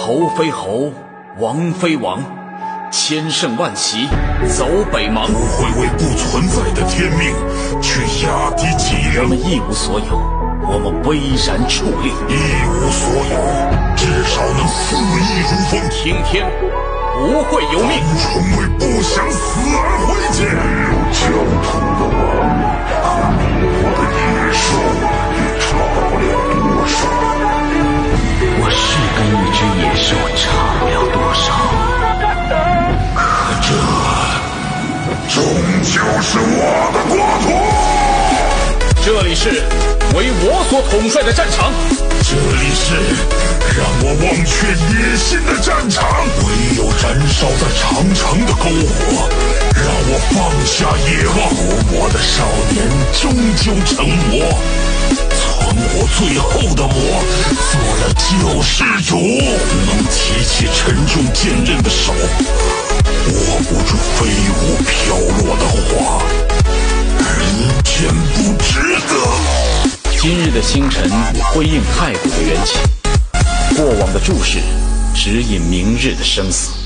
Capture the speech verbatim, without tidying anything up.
侯非侯，王非王，千乘万骑走北邙。 不会为不存在的天命去压低脊梁。 我们一无所有，我们巍然矗立。 一无所有，至少能肆意如风。 听天不会有命， 成为不想死而回见。 有疆土的王和怒火的野兽，也差不了多少。 我是跟一只野兽差不了多少，可这终究是我的国土。 这里是为我所统帅的战场， 这里是让我忘却野心的战场。唯有燃烧在长城的篝火，让我放下野望。伏魔的少年终究成魔，存活最后的魔，做了救世主。能提起沉重坚韧的手，握不住飞舞飘落的花。人间不值得。 今日的星辰辉映太古的缘起，过往的注视指引明日的生死。